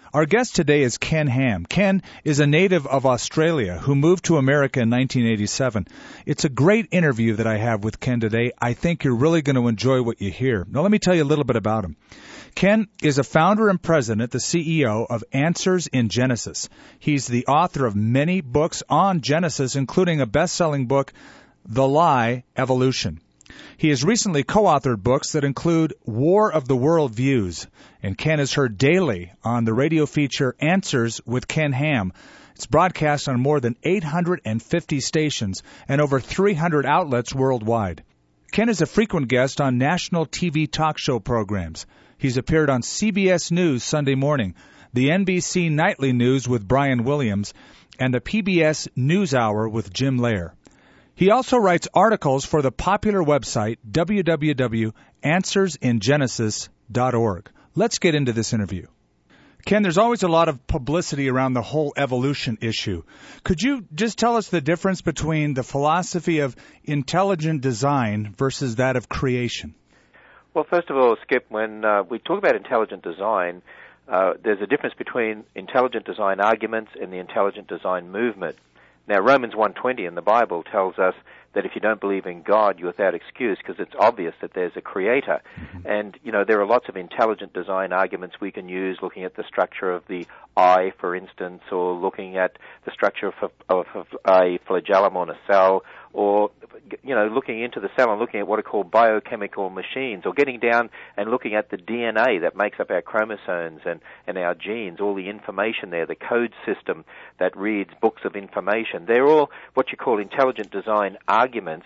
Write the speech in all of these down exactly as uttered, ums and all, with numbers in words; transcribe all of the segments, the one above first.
Our guest today is Ken Ham. Ken is a native of Australia who moved to America in nineteen eighty-seven. It's a great interview that I have with Ken today. I think you're really going to enjoy what you hear. Now, let me tell you a little bit about him. Ken is a founder and president, the C E O of Answers in Genesis. He's the author of many books on Genesis, including a best-selling book, The Lie, Evolution. He has recently co-authored books that include War of the World Views, and Ken is heard daily on the radio feature Answers with Ken Ham. It's broadcast on more than eight hundred fifty stations and over three hundred outlets worldwide. Ken is a frequent guest on national T V talk show programs. He's appeared on C B S News Sunday Morning, the N B C Nightly News with Brian Williams, and the P B S NewsHour with Jim Lehrer. He also writes articles for the popular website w w w dot answers in genesis dot org. Let's get into this interview. Ken, there's always a lot of publicity around the whole evolution issue. Could you just tell us the difference between the philosophy of intelligent design versus that of creation? Well, first of all, Skip, when uh, we talk about intelligent design, uh, there's a difference between intelligent design arguments and the intelligent design movement. Now, Romans one twenty in the Bible tells us that if you don't believe in God, you're without excuse because it's obvious that there's a creator. Mm-hmm. And, you know, there are lots of intelligent design arguments we can use, looking at the structure of the eye, for instance, or looking at the structure of, of, of a flagellum on a cell, or, you know, looking into the cell and looking at what are called biochemical machines, or getting down and looking at the D N A that makes up our chromosomes and, and our genes, all the information there, the code system that reads books of information. They're all what you call intelligent design arguments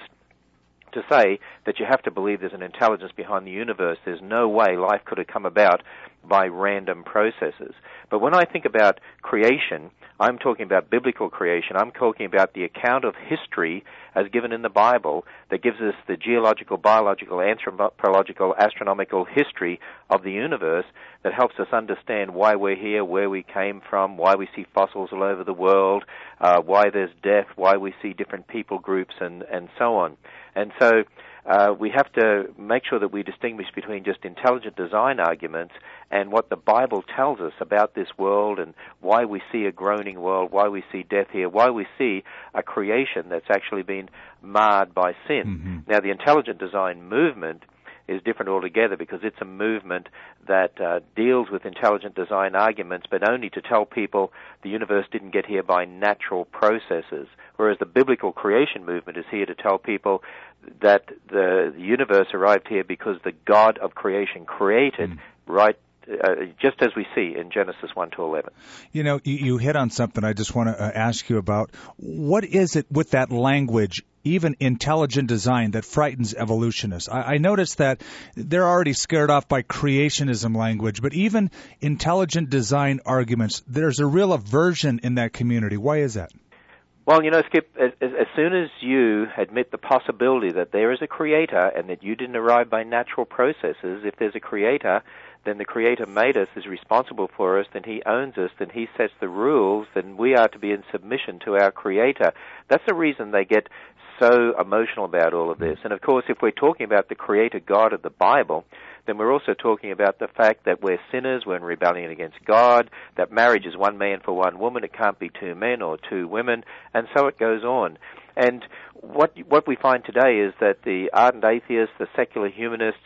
to say that you have to believe there's an intelligence behind the universe. There's no way life could have come about by random processes. But when I think about creation, I'm talking about biblical creation. I'm talking about the account of history as given in the Bible that gives us the geological, biological, anthropological, astronomical history of the universe that helps us understand why we're here, where we came from, why we see fossils all over the world, uh, why there's death, why we see different people groups, and, and so on. And so uh, we have to make sure that we distinguish between just intelligent design arguments and what the Bible tells us about this world and why we see a groaning world, why we see death here, why we see a creation that's actually been marred by sin. Mm-hmm. Now, the intelligent design movement is different altogether because it's a movement that uh, deals with intelligent design arguments, but only to tell people the universe didn't get here by natural processes, whereas the biblical creation movement is here to tell people that the, the universe arrived here because the God of creation created mm. right Uh, just as we see in Genesis one to eleven. You know, you, you hit on something I just want to uh, ask you about. What is it with that language, even intelligent design, that frightens evolutionists? I, I noticed that they're already scared off by creationism language, but even intelligent design arguments, there's a real aversion in that community. Why is that? Well, you know, Skip, as, as soon as you admit the possibility that there is a creator and that you didn't arrive by natural processes, if there's a creator, then the Creator made us, is responsible for us, then He owns us, then He sets the rules, then we are to be in submission to our Creator. That's the reason they get so emotional about all of this. And of course, if we're talking about the Creator God of the Bible, then we're also talking about the fact that we're sinners, we're in rebellion against God, that marriage is one man for one woman, it can't be two men or two women, and so it goes on. And what what we find today is that the ardent atheists, the secular humanists,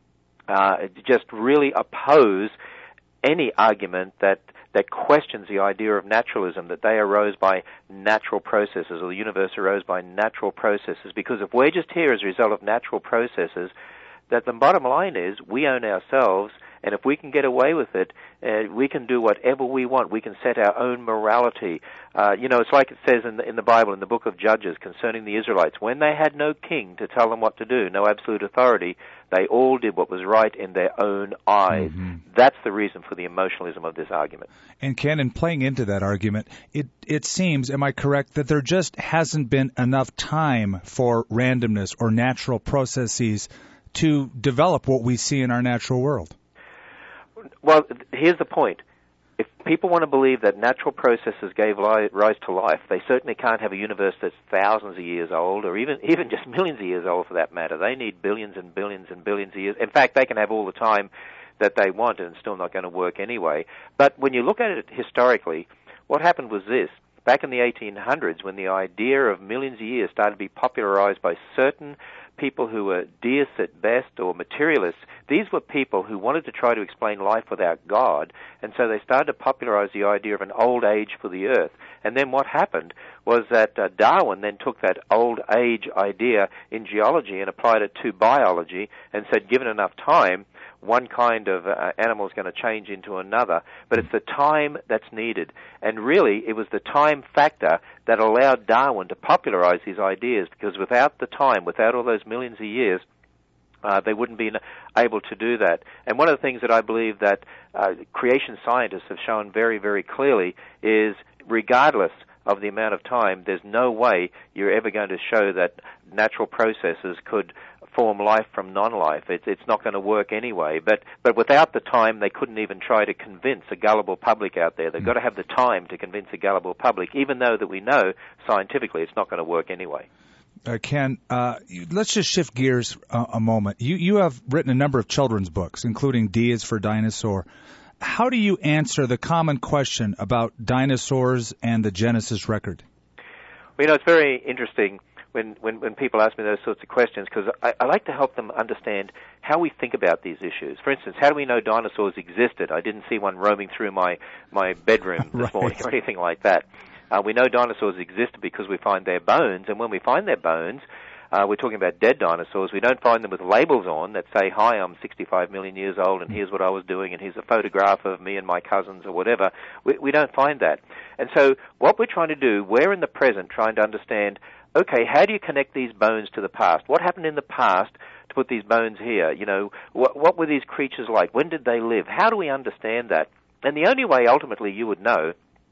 Uh, just really oppose any argument that that questions the idea of naturalism, that they arose by natural processes or the universe arose by natural processes. Because if we're just here as a result of natural processes, that the bottom line is we own ourselves, and if we can get away with it, uh, we can do whatever we want. We can set our own morality. Uh, you know, it's like it says in the, in the Bible, in the book of Judges, concerning the Israelites. When they had no king to tell them what to do, no absolute authority, they all did what was right in their own eyes. Mm-hmm. That's the reason for the emotionalism of this argument. And Ken, in playing into that argument, it, it seems, am I correct, that there just hasn't been enough time for randomness or natural processes to develop what we see in our natural world? Well, here's the point. If people want to believe that natural processes gave li- rise to life, they certainly can't have a universe that's thousands of years old, or even even just millions of years old for that matter. They need billions and billions and billions of years. In fact, they can have all the time that they want, and it's still not going to work anyway. But when you look at it historically, what happened was this. Back in the eighteen hundreds, when the idea of millions of years started to be popularized by certain people who were deists at best or materialists, these were people who wanted to try to explain life without God, and so they started to popularize the idea of an old age for the earth. And then what happened was that uh, Darwin then took that old age idea in geology and applied it to biology and said, given enough time, one kind of uh, animal is going to change into another, but it's the time that's needed. And really, it was the time factor that allowed Darwin to popularize his ideas, because without the time, without all those millions of years, uh, they wouldn't be able to do that. And one of the things that I believe that uh, creation scientists have shown very, very clearly is, regardless of the amount of time, there's no way you're ever going to show that natural processes could form life from non-life. It's, it's not going to work anyway. But, but without the time, they couldn't even try to convince a gullible public out there. They've mm. got to have the time to convince a gullible public, even though that we know scientifically it's not going to work anyway. Uh, Ken, uh, let's just shift gears uh, a moment. You, you have written a number of children's books, including D is for Dinosaur. How do you answer the common question about dinosaurs and the Genesis record? Well, you know, it's very interesting when, when, when people ask me those sorts of questions, because I, I like to help them understand how we think about these issues. For instance, how do we know dinosaurs existed? I didn't see one roaming through my, my bedroom this right. morning or anything like that. Uh, we know dinosaurs existed because we find their bones, and when we find their bones, Uh, we're talking about dead dinosaurs. We don't find them with labels on that say, hi, I'm sixty-five million years old, and here's what I was doing, and here's a photograph of me and my cousins or whatever. We, we don't find that. And so what we're trying to do, we're in the present trying to understand, okay, how do you connect these bones to the past? What happened in the past to put these bones here? You know, what, what were these creatures like? When did they live? How do we understand that? And the only way ultimately you would know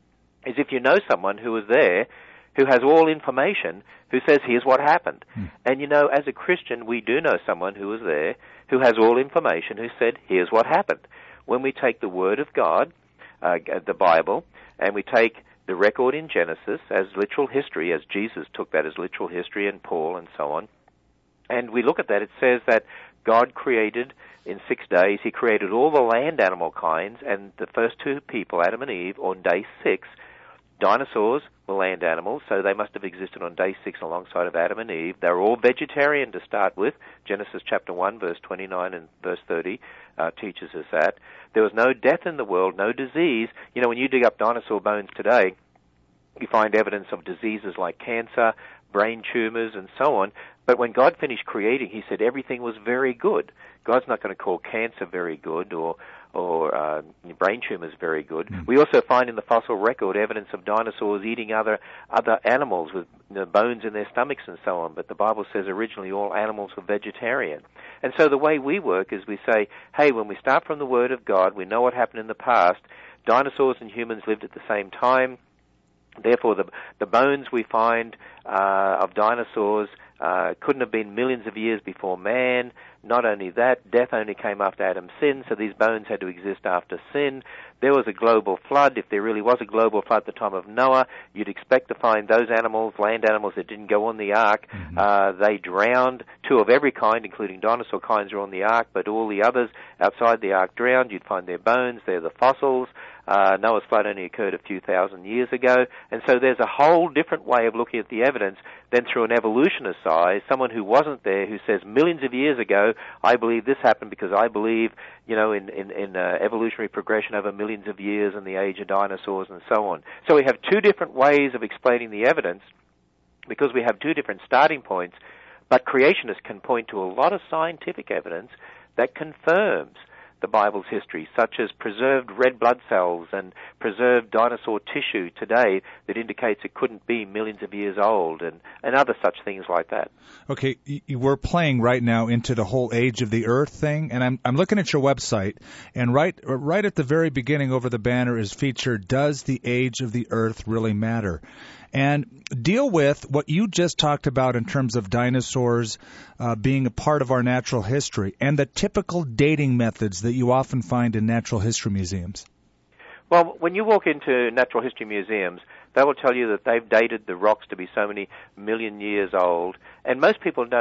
is if you know someone who was there, who has all information, who says, here's what happened. Hmm. And, you know, as a Christian, we do know someone who was there, who has all information, who said, here's what happened. When we take the Word of God, uh, the Bible, and we take the record in Genesis as literal history, as Jesus took that as literal history, and Paul and so on, and we look at that, it says that God created in six days, He created all the land animal kinds, and the first two people, Adam and Eve, on day six, dinosaurs were land animals, so they must have existed on day six alongside of Adam and Eve. They were all vegetarian to start with. Genesis chapter one, verse twenty-nine and verse thirty uh, teaches us that. There was no death in the world, no disease. You know, when you dig up dinosaur bones today, you find evidence of diseases like cancer, brain tumors, and so on. But when God finished creating, He said everything was very good. God's not going to call cancer very good or or uh, brain tumors very good. Mm. We also find in the fossil record evidence of dinosaurs eating other other animals with you know, bones in their stomachs and so on. But the Bible says originally all animals were vegetarian. And so the way we work is we say, hey, when we start from the Word of God, we know what happened in the past. Dinosaurs and humans lived at the same time. Therefore, the the bones we find uh, of dinosaurs uh, couldn't have been millions of years before man. Not only that, death only came after Adam's sin, so these bones had to exist after sin. There was a global flood. If there really was a global flood at the time of Noah, you'd expect to find those animals, land animals that didn't go on the ark. Mm-hmm. Uh, they drowned. Two of every kind, including dinosaur kinds, are on the ark, but all the others outside the ark drowned. You'd find their bones. They're the fossils. Uh, Noah's flood only occurred a few thousand years ago, and so there's a whole different way of looking at the evidence than through an evolutionist eye, someone who wasn't there, who says millions of years ago, I believe this happened because I believe, you know, in, in, in uh, evolutionary progression over millions of years and the age of dinosaurs and so on. So we have two different ways of explaining the evidence because we have two different starting points, but creationists can point to a lot of scientific evidence that confirms the Bible's history, such as preserved red blood cells and preserved dinosaur tissue today that indicates it couldn't be millions of years old, and, and other such things like that. Okay, we're playing right now into the whole age of the earth thing, and I'm I'm looking at your website, and right right at the very beginning over the banner is featured, Does the Age of the Earth Really Matter? And deal with what you just talked about in terms of dinosaurs uh, being a part of our natural history and the typical dating methods that you often find in natural history museums. Well, when you walk into natural history museums, they will tell you that they've dated the rocks to be so many million years old, and most people don't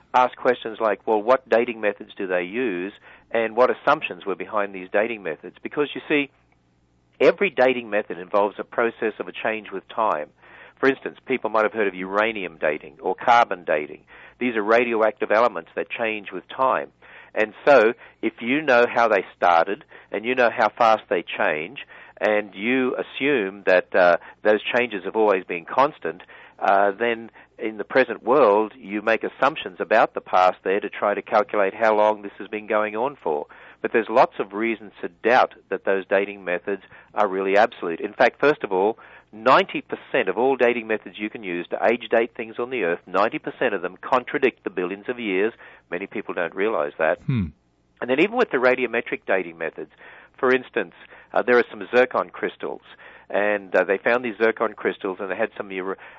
ask questions like, well, what dating methods do they use, and what assumptions were behind these dating methods? Because, you see, every dating method involves a process of a change with time. For instance, people might have heard of uranium dating or carbon dating. These are radioactive elements that change with time. And so, if you know how they started, and you know how fast they change, and you assume that uh, those changes have always been constant, uh, then in the present world, you make assumptions about the past there to try to calculate how long this has been going on for. But there's lots of reasons to doubt that those dating methods are really absolute. In fact, first of all, ninety percent of all dating methods you can use to age date things on the Earth, ninety percent of them contradict the billions of years. Many people don't realize that. Hmm. And then even with the radiometric dating methods, for instance, uh, there are some zircon crystals, and uh, they found these zircon crystals, and they had some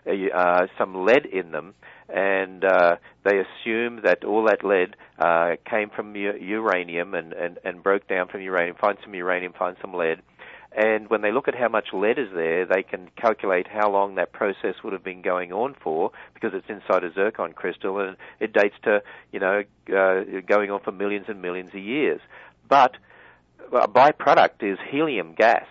uh, some lead in them, and uh, they assumed that all that lead uh, came from u- uranium and, and, and broke down from uranium, find some uranium, find some lead. And when they look at how much lead is there, they can calculate how long that process would have been going on for, because it's inside a zircon crystal, and it dates to, you know, uh, going on for millions and millions of years. But a byproduct is helium gas,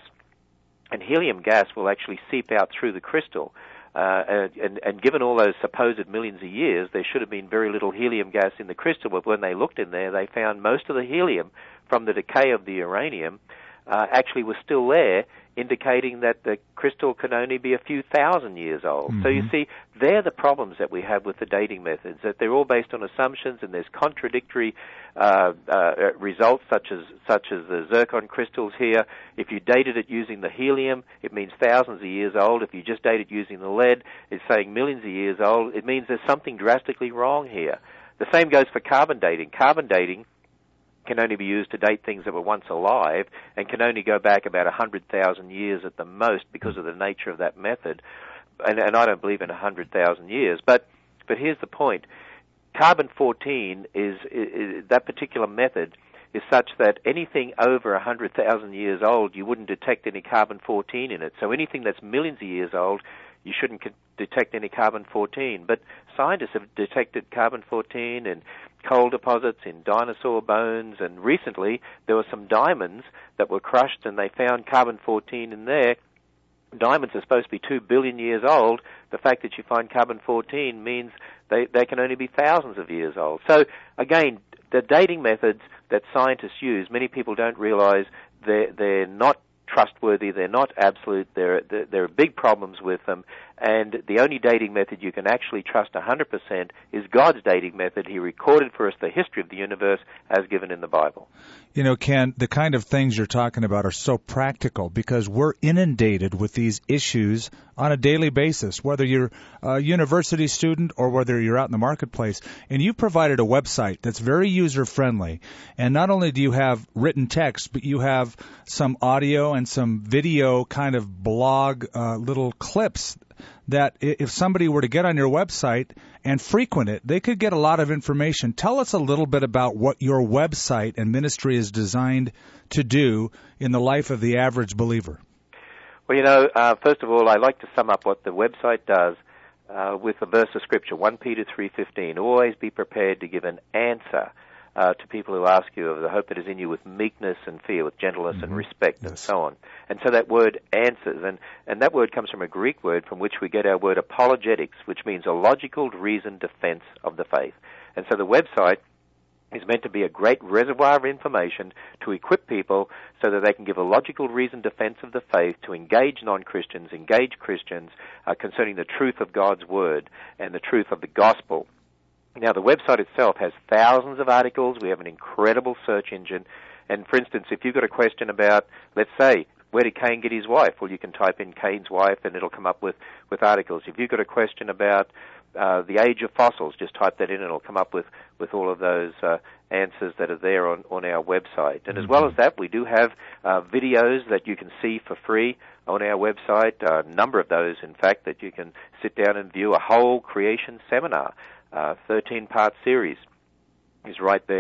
and helium gas will actually seep out through the crystal. Uh, and, and, and given all those supposed millions of years, there should have been very little helium gas in the crystal, but when they looked in there, they found most of the helium from the decay of the uranium Uh, actually was still there, indicating that the crystal can only be a few thousand years old. Mm-hmm. So you see, they're the problems that we have with the dating methods, that they're all based on assumptions, and there's contradictory uh, uh, results, such as such as the zircon crystals here. If you dated it using the helium, it means thousands of years old. If you just date it using the lead, it's saying millions of years old. It means there's something drastically wrong here. The same goes for carbon dating. Carbon dating can only be used to date things that were once alive, and can only go back about one hundred thousand years at the most because of the nature of that method. And, and I don't believe in one hundred thousand years. But but here's the point. Carbon fourteen is, is, is that particular method is such that anything over one hundred thousand years old, you wouldn't detect any carbon fourteen in it. So anything that's millions of years old, you shouldn't detect any carbon fourteen. But scientists have detected carbon fourteen in coal deposits, in dinosaur bones, and recently there were some diamonds that were crushed and they found carbon fourteen in there. Diamonds are supposed to be two billion years old. The fact that you find carbon fourteen means they, they can only be thousands of years old. So again, the dating methods that scientists use, many people don't realize they're, they're not trustworthy, they're not absolute, there there are big problems with them, and the only dating method you can actually trust one hundred percent is God's dating method. He recorded for us the history of the universe as given in the Bible. You know, Ken, the kind of things you're talking about are so practical because we're inundated with these issues on a daily basis, whether you're a university student or whether you're out in the marketplace. And you provided a website that's very user-friendly. And not only do you have written text, but you have some audio and some video kind of blog uh, little clips that if somebody were to get on your website and frequent it, they could get a lot of information. Tell us a little bit about what your website and ministry is designed to do in the life of the average believer. Well, you know, uh, first of all, I like to sum up what the website does uh, with a verse of Scripture, First Peter three fifteen. Always be prepared to give an answer Uh, to people who ask you of the hope that is in you with meekness and fear, with gentleness mm-hmm. and respect, yes. and so on. And so that word answers, and, and that word comes from a Greek word from which we get our word apologetics, which means a logical, reasoned defense of the faith. And so the website is meant to be a great reservoir of information to equip people so that they can give a logical, reasoned defense of the faith, to engage non-Christians, engage Christians uh, concerning the truth of God's word and the truth of the gospel. Now, the website itself has thousands of articles. We have an incredible search engine. And, for instance, if you've got a question about, let's say, where did Cain get his wife? Well, you can type in Cain's wife, and it'll come up with, with articles. If you've got a question about uh, the age of fossils, just type that in, and it'll come up with, with all of those uh, answers that are there on, on our website. And mm-hmm. as well as that, we do have uh, videos that you can see for free on our website, a number of those, in fact, that you can sit down and view. A whole creation seminar, uh, thirteen-part series is right there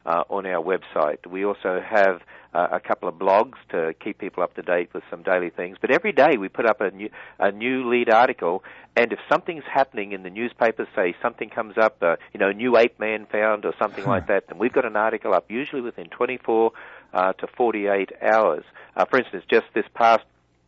uh, on our website. We also have uh, a couple of blogs to keep people up to date with some daily things. But every day we put up a new, a new lead article, and if something's happening in the newspapers, say something comes up, uh, you know, a new ape man found or something like that, then we've got an article up usually within twenty-four uh, to forty-eight hours. Uh, for instance, just this past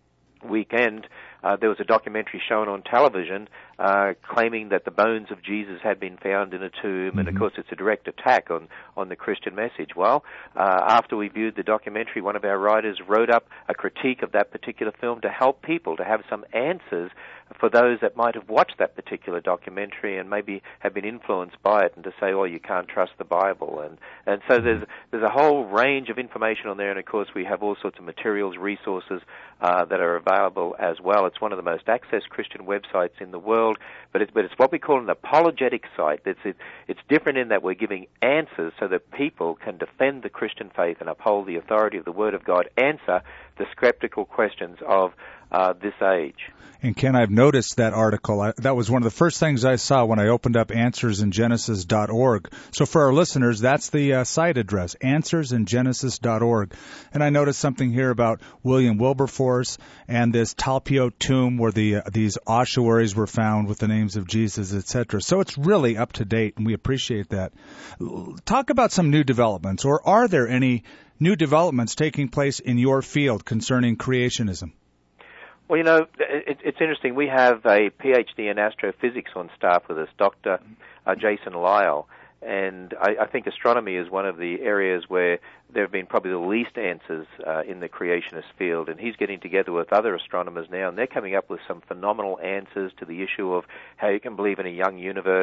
weekend, uh, there was a documentary shown on television uh, claiming that the bones of Jesus had been found in a tomb, mm-hmm. and of course it's a direct attack on, on the Christian message. Well, uh, after we viewed the documentary, one of our writers wrote up a critique of that particular film to help people to have some answers for those that might have watched that particular documentary and maybe have been influenced by it, and to say, oh, you can't trust the Bible. And, and so there's, there's a whole range of information on there, and of course we have all sorts of materials, resources uh, that are available as well. It's one of the most accessed Christian websites in the world, but it's, but it's what we call an apologetic site. It's, it, it's different in that we're giving answers so that people can defend the Christian faith and uphold the authority of the Word of God, answer the skeptical questions of uh, this age. And Ken, I've noticed that article. I, that was one of the first things I saw when I opened up answers in genesis dot org. So for our listeners, that's the uh, site address, answers in genesis dot org. And I noticed something here about William Wilberforce and this Talpiot tomb where the uh, these ossuaries were found with the names of Jesus, et cetera. So it's really up to date, and we appreciate that. Talk about some new developments, or are there any new developments taking place in your field concerning creationism? Well, you know, it, it's interesting. We have a P H D in astrophysics on staff with us, Doctor Uh, Jason Lyle, and I, I think astronomy is one of the areas where there have been probably the least answers uh, in the creationist field, and he's getting together with other astronomers now, and they're coming up with some phenomenal answers to the issue of how you can believe in a young universe.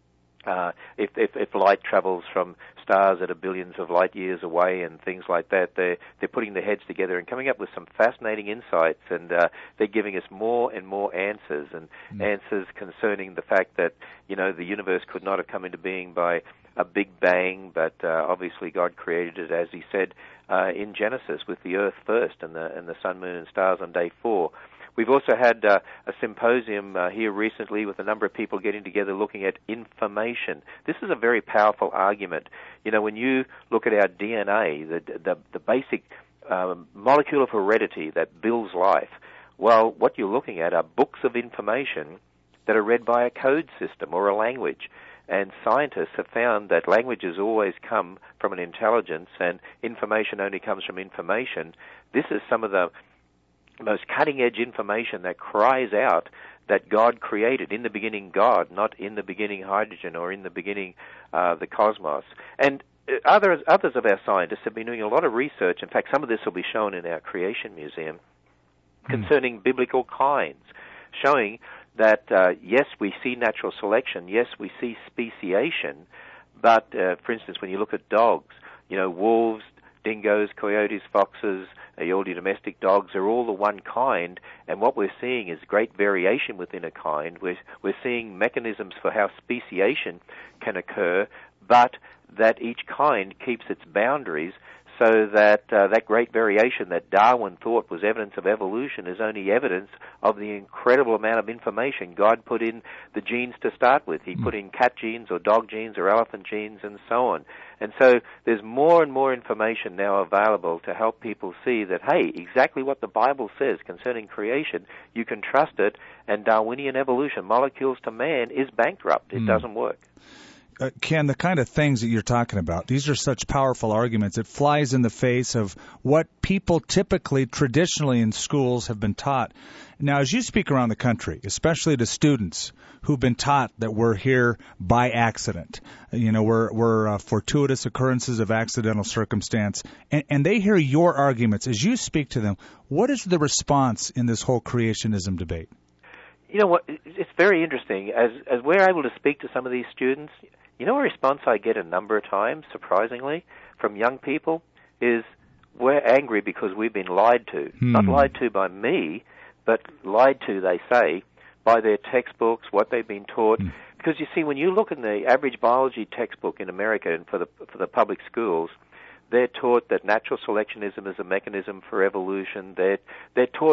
Uh, if, if, if light travels from stars that are billions of light years away and things like that, they're, they're putting their heads together and coming up with some fascinating insights, and uh, they're giving us more and more answers, and mm. answers concerning the fact that, you know, the universe could not have come into being by a big bang, but uh, obviously God created it, as he said uh, in Genesis, with the earth first and the, and the sun, moon, and stars on day four. We've also had uh, a symposium uh, here recently with a number of people getting together looking at information. This is a very powerful argument. You know, when you look at our D N A, the the, the basic um, molecule of heredity that builds life, well, what you're looking at are books of information that are read by a code system or a language. And scientists have found that languages always come from an intelligence, and information only comes from information. This is some of the most cutting-edge information that cries out that God created. In the beginning, God, not in the beginning hydrogen or in the beginning uh, the cosmos. And others, others of our scientists have been doing a lot of research. In fact, some of this will be shown in our Creation Museum concerning mm. biblical kinds, showing that, uh, yes, we see natural selection, yes, we see speciation, but, uh, for instance, when you look at dogs, you know, wolves, dingoes, coyotes, foxes, all your domestic dogs are all the one kind, and what we're seeing is great variation within a kind. We're, we're seeing mechanisms for how speciation can occur, but that each kind keeps its boundaries, so that uh, that great variation that Darwin thought was evidence of evolution is only evidence of the incredible amount of information God put in the genes to start with. He put in cat genes or dog genes or elephant genes and so on. And so there's more and more information now available to help people see that, hey, exactly what the Bible says concerning creation, you can trust it, and Darwinian evolution, molecules to man, is bankrupt. It mm. doesn't work. Uh, Ken, the kind of things that you're talking about, these are such powerful arguments. It flies in the face of what people typically, traditionally in schools have been taught. Now, as you speak around the country, especially to students who've been taught that we're here by accident, you know, we're, we're uh, fortuitous occurrences of accidental circumstance, and, and they hear your arguments, as you speak to them, what is the response in this whole creationism debate? You know what, it's very interesting. As, as we're able to speak to some of these students, you know, a response I get a number of times, surprisingly, from young people is, we're angry because we've been lied to. Hmm. Not lied to by me, but lied to, they say, by their textbooks, what they've been taught. Hmm. Because, you see, when you look in the average biology textbook in America and for the for the public schools, they're taught that natural selectionism is a mechanism for evolution. They're, they're taught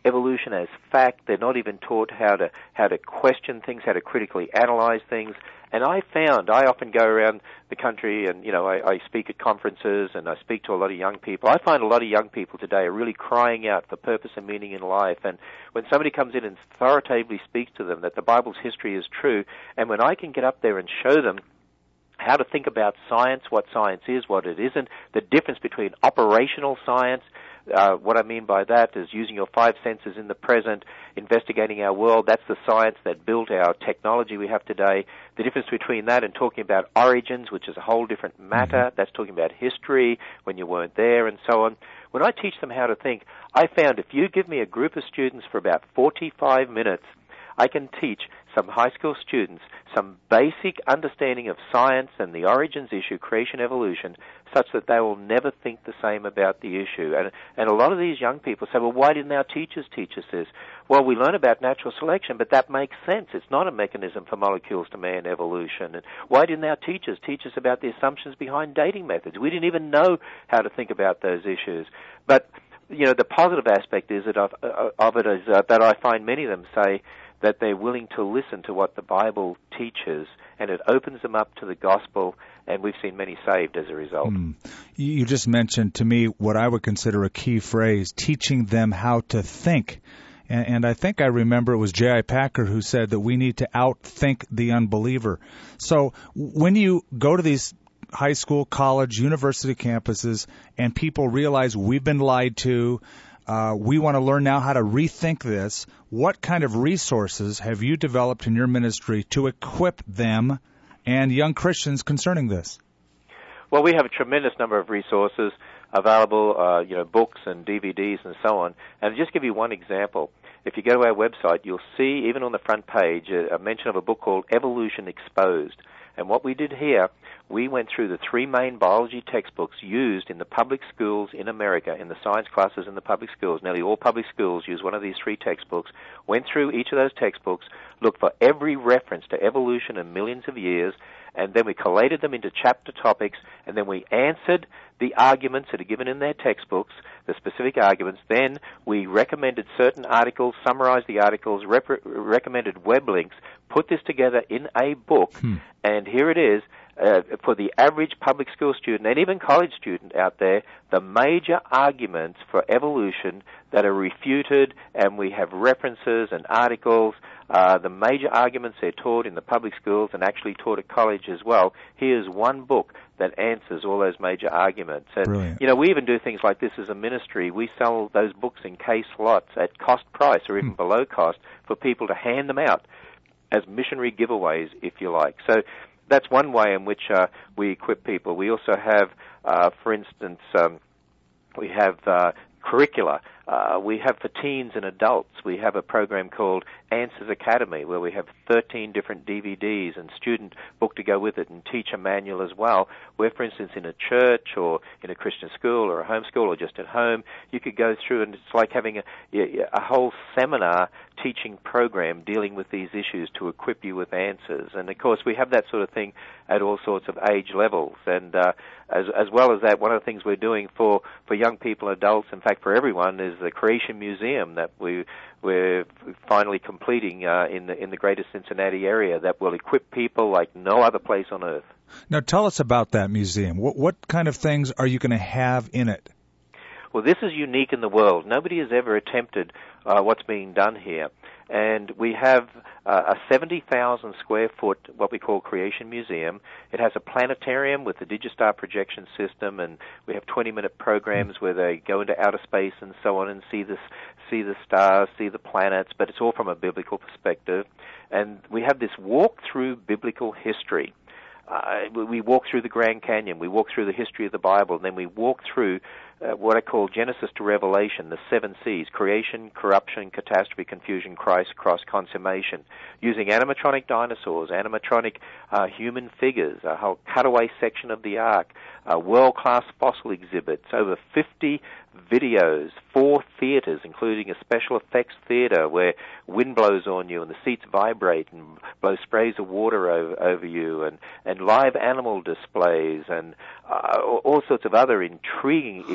evolution as fact. They're not even taught how to how to question things, how to critically analyze things. And I found, I often go around the country and, you know, I, I speak at conferences and I speak to a lot of young people. I find a lot of young people today are really crying out for purpose and meaning in life. And when somebody comes in and authoritatively speaks to them that the Bible's history is true, and when I can get up there and show them how to think about science, what science is, what it isn't, the difference between operational science. Uh, what I mean by that is using your five senses in the present, investigating our world. That's the science that built our technology we have today. The difference between that and talking about origins, which is a whole different matter. Mm-hmm. That's talking about history, when you weren't there, and so on. When I teach them how to think, I found if you give me a group of students for about forty-five minutes, I can teach some high school students some basic understanding of science and the origins issue, creation, evolution, such that they will never think the same about the issue. And, and a lot of these young people say, well, why didn't our teachers teach us this? Well, we learn about natural selection, but that makes sense. It's not a mechanism for molecules to man evolution. And why didn't our teachers teach us about the assumptions behind dating methods? We didn't even know how to think about those issues. But, you know, the positive aspect is that of, of it is uh, that I find many of them say that they're willing to listen to what the Bible teaches, and it opens them up to the gospel, and we've seen many saved as a result. Mm. You just mentioned to me what I would consider a key phrase, teaching them how to think. And, and I think I remember it was J I Packer who said that we need to outthink the unbeliever. So when you go to these high school, college, university campuses, and people realize we've been lied to, Uh, we want to learn now how to rethink this. What kind of resources have you developed in your ministry to equip them and young Christians concerning this? Well, we have a tremendous number of resources available, uh, you know, books and D V Ds and so on. And I'll just give you one example. If you go to our website, you'll see, even on the front page, a, a mention of a book called Evolution Exposed. And what we did here, we went through the three main biology textbooks used in the public schools in America, in the science classes in the public schools. Nearly all public schools use one of these three textbooks, went through each of those textbooks, looked for every reference to evolution in millions of years, and then we collated them into chapter topics, and then we answered the arguments that are given in their textbooks, the specific arguments. Then we recommended certain articles, summarized the articles, rep- recommended web links, put this together in a book, hmm. and here it is. Uh, for the average public school student and even college student out there, the major arguments for evolution that are refuted, and we have references and articles, uh, the major arguments they're taught in the public schools and actually taught at college as well. Here's one book that answers all those major arguments. And, Brilliant. you know, we even do things like this as a ministry. We sell those books in case lots at cost price or even hmm. below cost for people to hand them out as missionary giveaways, if you like. So that's one way in which uh, we equip people. We also have, uh, for instance, um, we have uh, curricula. Uh, we have for teens and adults. We have a program called Answers Academy, where we have thirteen different D V Ds and student book to go with it, and teacher manual as well, where, for instance, in a church or in a Christian school or a home school or just at home, you could go through, and it's like having a, a whole seminar teaching program dealing with these issues to equip you with answers. And, of course, we have that sort of thing at all sorts of age levels. And uh, as, as well as that, one of the things we're doing for, for young people, adults, in fact for everyone, is the Creation Museum that we, we're finally completing uh, in the in the greater Cincinnati area that will equip people like no other place on earth. Now tell us about that museum. What, what kind of things are you going to have in it? Well, this is unique in the world. Nobody has ever attempted uh, what's being done here. And we have uh, a seventy thousand square foot, what we call Creation Museum. It has a planetarium with the Digistar projection system, and we have twenty minute programs where they go into outer space and so on and see this, see the stars, see the planets, but it's all from a biblical perspective. And we have this walk through biblical history. Uh, we walk through the Grand Canyon, we walk through the history of the Bible, and then we walk through uh, what I call Genesis to Revelation, the seven C's: creation, corruption, catastrophe, confusion, Christ, cross, consummation, using animatronic dinosaurs, animatronic uh, human figures, a whole cutaway section of the Ark, uh, world-class fossil exhibits, over fifty videos, four theaters, including a special effects theater where wind blows on you and the seats vibrate and blow sprays of water over, over you, and, and live animal displays, and uh, all sorts of other intriguing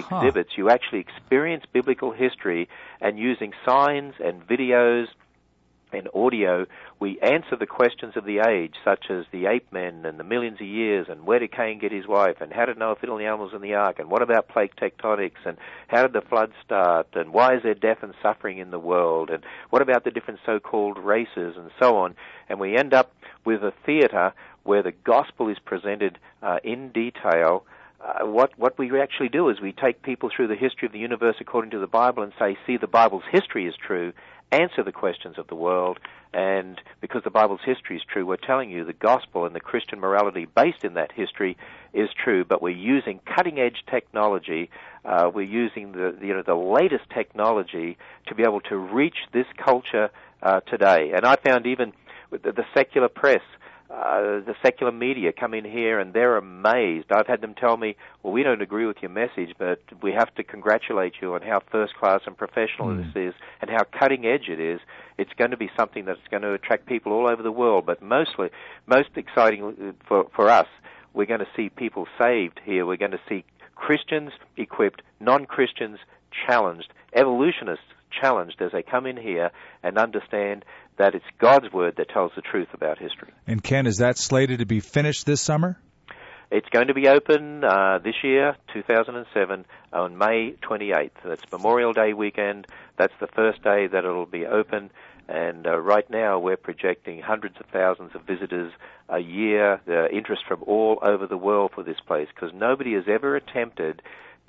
exhibits, you actually experience biblical history, and using signs and videos and audio, we answer the questions of the age, such as the ape men and the millions of years, and where did Cain get his wife, and how did Noah fit all the animals in the ark, and what about plate tectonics, and how did the flood start, and why is there death and suffering in the world, and what about the different so-called races, and so on. And we end up with a theater where the gospel is presented uh, in detail. Uh, what what we actually do is we take people through the history of the universe according to the Bible and say, see, the Bible's history is true, answer the questions of the world, and because the Bible's history is true, we're telling you the gospel and the Christian morality based in that history is true, but we're using cutting-edge technology, uh, we're using the, you know, the latest technology to be able to reach this culture uh, today. And I found even with the, the secular press, Uh, the secular media come in here and they're amazed. I've had them tell me, well, we don't agree with your message, but we have to congratulate you on how first class and professional mm. this is and how cutting edge it is. It's going to be something that's going to attract people all over the world, but mostly, most exciting for, for us, we're going to see people saved here. We're going to see Christians equipped, non-Christians challenged, evolutionists challenged as they come in here and understand that it's God's Word that tells the truth about history. And Ken, is that slated to be finished this summer? It's going to be open uh, this year, two thousand seven, on May twenty-eighth. That's Memorial Day weekend. That's the first day that it'll be open. And uh, right now we're projecting hundreds of thousands of visitors a year, the interest from all over the world for this place, because nobody has ever attempted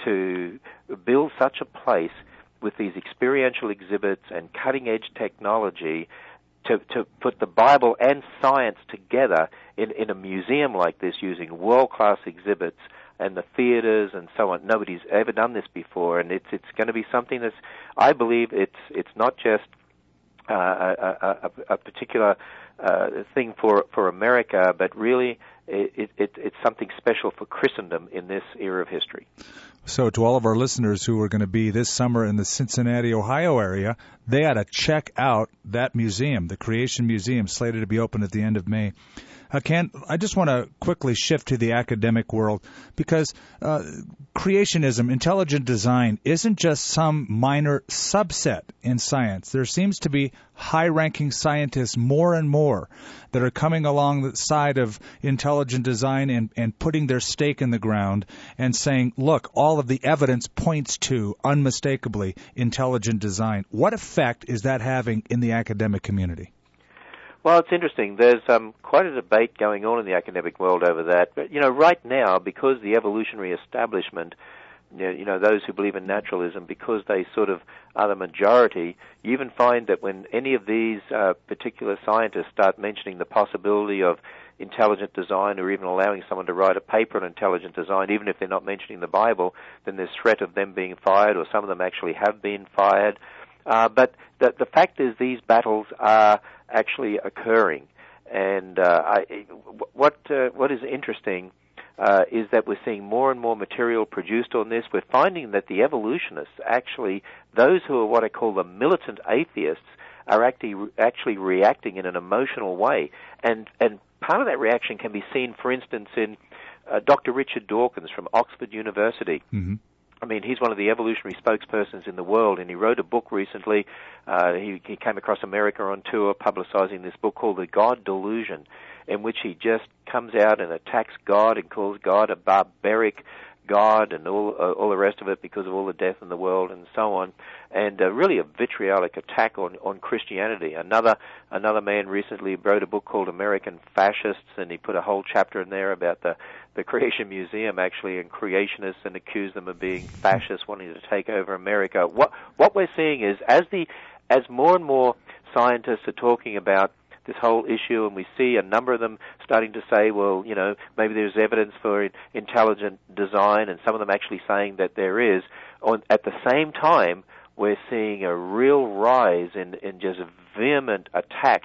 to build such a place with these experiential exhibits and cutting-edge technology to, to put the Bible and science together in, in a museum like this using world-class exhibits and the theaters and so on. Nobody's ever done this before, and it's it's going to be something that's, I believe, it's it's not just uh, a, a, a particular uh, thing for for America, but really it, it, it's something special for Christendom in this era of history. So to all of our listeners who are going to be this summer in the Cincinnati, Ohio area, they ought to check out that museum, the Creation Museum, slated to be open at the end of May. Uh, Ken, I just want to quickly shift to the academic world because uh, creationism, intelligent design, isn't just some minor subset in science. There seems to be high-ranking scientists more and more that are coming along the side of intelligent design and, and putting their stake in the ground and saying, look, all of the evidence points to, unmistakably, intelligent design. What effect is that having in the academic community? Well, it's interesting. There's um, quite a debate going on in the academic world over that. But, you know, right now, because the evolutionary establishment, you know, you know, those who believe in naturalism, because they sort of are the majority, you even find that when any of these uh, particular scientists start mentioning the possibility of intelligent design or even allowing someone to write a paper on intelligent design, even if they're not mentioning the Bible, then there's threat of them being fired, or some of them actually have been fired. Uh, but the, the fact is these battles are actually occurring. And uh, I, what uh, what is interesting uh, is that we're seeing more and more material produced on this. We're finding that the evolutionists, actually, those who are what I call the militant atheists, are actually, actually reacting in an emotional way. And, and part of that reaction can be seen, for instance, in uh, Doctor Richard Dawkins from Oxford University. Mm-hmm. I mean, he's one of the evolutionary spokespersons in the world, and he wrote a book recently. Uh, he, he came across America on tour publicizing this book called The God Delusion, in which he just comes out and attacks God and calls God a barbaric God and all uh, all the rest of it because of all the death in the world and so on, and uh, really a vitriolic attack on, on Christianity. Another another man recently wrote a book called American Fascists, and he put a whole chapter in there about the, the Creation Museum actually and creationists, and accused them of being fascists, wanting to take over America. What what we're seeing is as the as more and more scientists are talking about this whole issue, and we see a number of them starting to say, well, you know, maybe there's evidence for intelligent design, and some of them actually saying that there is. On, at the same time, we're seeing a real rise in, in just vehement attacks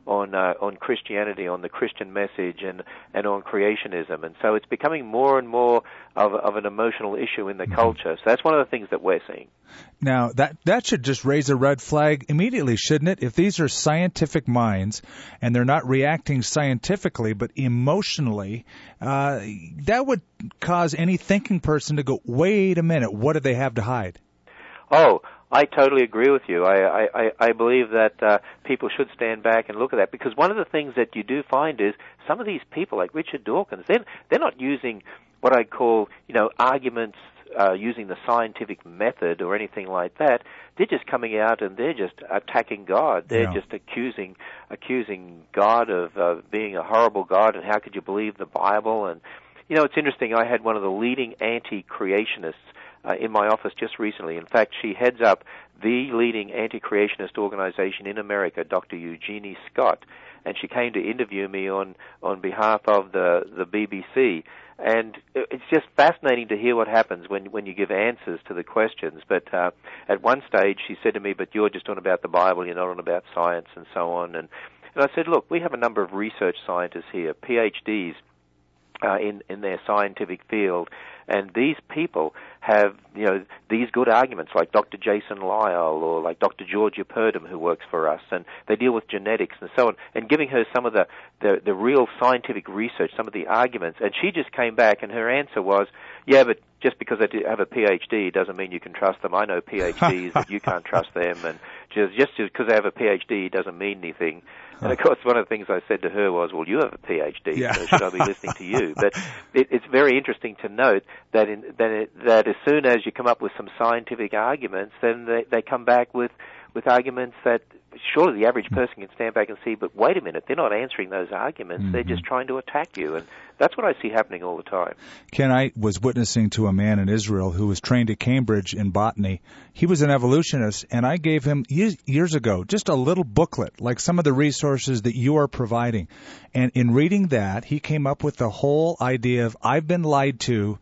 on uh, on Christianity, on the Christian message, and, and on creationism. And so it's becoming more and more of, of an emotional issue in the Mm-hmm. culture. So that's one of the things that we're seeing. Now, that that should just raise a red flag immediately, shouldn't it? If these are scientific minds and they're not reacting scientifically but emotionally, uh, that would cause any thinking person to go, wait a minute, what do they have to hide? Oh, I totally agree with you. I, I, I believe that uh, people should stand back and look at that, because one of the things that you do find is some of these people, like Richard Dawkins, they're, they're not using what I call, you know, arguments uh, using the scientific method or anything like that. They're just coming out and they're just attacking God. They're Yeah. just accusing accusing God of uh, being a horrible God, and how could you believe the Bible? And, you know, it's interesting. I had one of the leading anti-creationists Uh, in my office just recently. In fact, she heads up the leading anti-creationist organization in America, Doctor Eugenie Scott, and she came to interview me on, on behalf of the, the B B C. And it's just fascinating to hear what happens when, when you give answers to the questions. But uh, at one stage she said to me, but you're just on about the Bible, you're not on about science and so on. And, and I said, look, we have a number of research scientists here, P H Ds, Uh, in, in their scientific field, and these people have, you know, these good arguments, like Doctor Jason Lyle or like Doctor Georgia Purdom, who works for us, and they deal with genetics and so on, and giving her some of the, the, the real scientific research, some of the arguments, and she just came back and her answer was, yeah, but just because they have a P H D doesn't mean you can trust them. I know P H Ds that you can't trust them, and just, just because they have a P H D doesn't mean anything. And of course, one of the things I said to her was, well, you have a P H D, yeah. so should I be listening to you? But it, it's very interesting to note that in, that, it, that as soon as you come up with some scientific arguments, then they, they come back with, with arguments that surely the average person can stand back and see, but wait a minute, they're not answering those arguments. Mm-hmm. They're just trying to attack you. And that's what I see happening all the time. Ken, I was witnessing to a man in Israel who was trained at Cambridge in botany. He was an evolutionist, and I gave him years, years ago just a little booklet, like some of the resources that you are providing. And in reading that, he came up with the whole idea of, I've been lied to,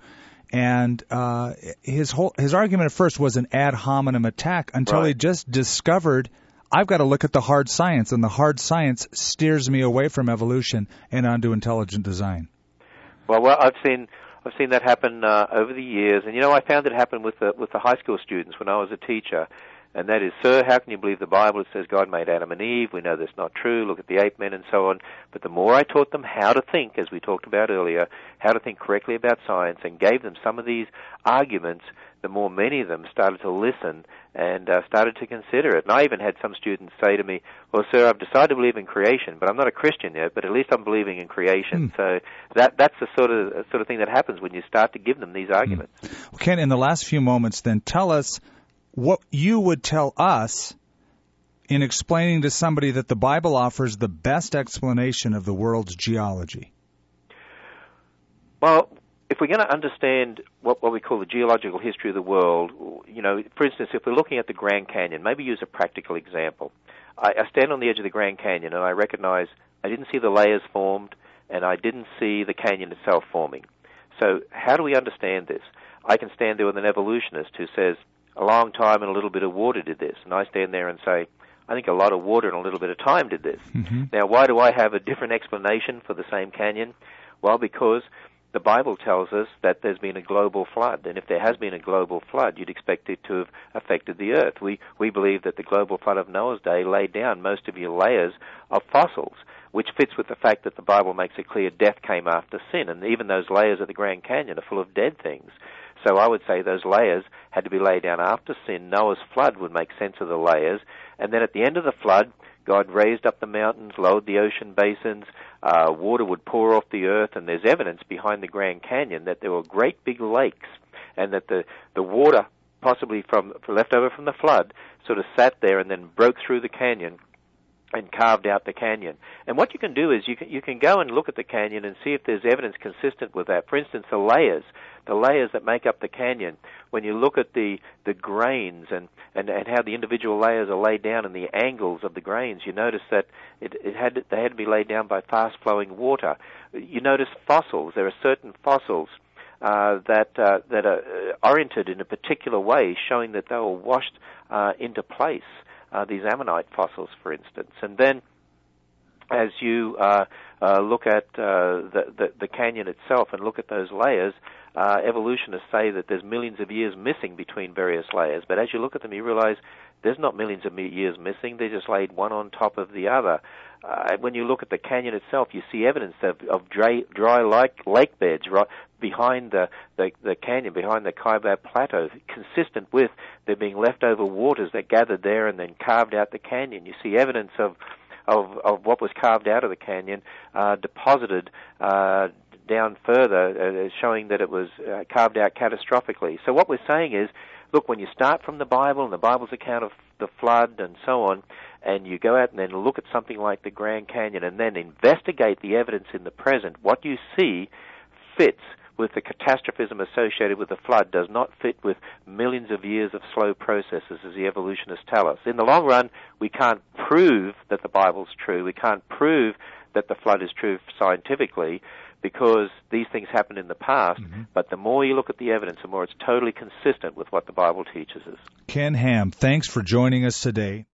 and uh, his whole his argument at first was an ad hominem attack until right. he just discovered, I've got to look at the hard science, and the hard science steers me away from evolution and onto intelligent design. Well, well, I've seen I've seen that happen uh, over the years, and you know, I found it happen with the with the high school students when I was a teacher, and that is, sir, how can you believe the Bible? It says God made Adam and Eve. We know that's not true. Look at the ape men and so on. But the more I taught them how to think, as we talked about earlier, how to think correctly about science, and gave them some of these arguments, the more many of them started to listen and uh, started to consider it. And I even had some students say to me, well, sir, I've decided to believe in creation, but I'm not a Christian yet, but at least I'm believing in creation. Mm. So that that's the sort of sort of thing that happens when you start to give them these arguments. Mm. Well, Ken, in the last few moments, then, tell us what you would tell us in explaining to somebody that the Bible offers the best explanation of the world's geology. Well, if we're going to understand what, what we call the geological history of the world, you know, for instance, if we're looking at the Grand Canyon, maybe use a practical example. I, I stand on the edge of the Grand Canyon and I recognize I didn't see the layers formed and I didn't see the canyon itself forming. So how do we understand this? I can stand there with an evolutionist who says a long time and a little bit of water did this, and I stand there and say, I think a lot of water and a little bit of time did this. Mm-hmm. Now, why do I have a different explanation for the same canyon? Well, because the Bible tells us that there's been a global flood, and if there has been a global flood, you'd expect it to have affected the earth. We we believe that the global flood of Noah's day laid down most of your layers of fossils, which fits with the fact that the Bible makes it clear death came after sin, and even those layers of the Grand Canyon are full of dead things. So I would say those layers had to be laid down after sin. Noah's flood would make sense of the layers, and then at the end of the flood, God raised up the mountains, lowered the ocean basins, uh, water would pour off the earth, and there's evidence behind the Grand Canyon that there were great big lakes, and that the, the water, possibly from left over from the flood, sort of sat there and then broke through the canyon and carved out the canyon. And what you can do is you can, you can go and look at the canyon and see if there's evidence consistent with that. For instance, the layers, the layers that make up the canyon, when you look at the, the grains and, and, and how the individual layers are laid down and the angles of the grains, you notice that it, it had to, they had to be laid down by fast-flowing water. You notice fossils. There are certain fossils uh, that, uh, that are oriented in a particular way, showing that they were washed uh, into place. Uh, these ammonite fossils, for instance. And then as you uh, uh, look at uh, the, the, the canyon itself and look at those layers, uh, evolutionists say that there's millions of years missing between various layers. But as you look at them, you realize there's not millions of years missing. They're just laid one on top of the other. Uh, when you look at the canyon itself, you see evidence of, of dry, dry lake, lake beds right behind the, the, the canyon, behind the Kaibab Plateau, consistent with there being leftover waters that gathered there and then carved out the canyon. You see evidence of Of, of what was carved out of the canyon, uh, deposited uh, down further, uh, showing that it was uh, carved out catastrophically. So what we're saying is, look, when you start from the Bible and the Bible's account of the flood and so on, and you go out and then look at something like the Grand Canyon and then investigate the evidence in the present, what you see fits with the catastrophism associated with the flood, does not fit with millions of years of slow processes, as the evolutionists tell us. In the long run, we can't prove that the Bible's true. We can't prove that the flood is true scientifically, because these things happened in the past, mm-hmm. but the more you look at the evidence, the more it's totally consistent with what the Bible teaches us. Ken Ham, thanks for joining us today.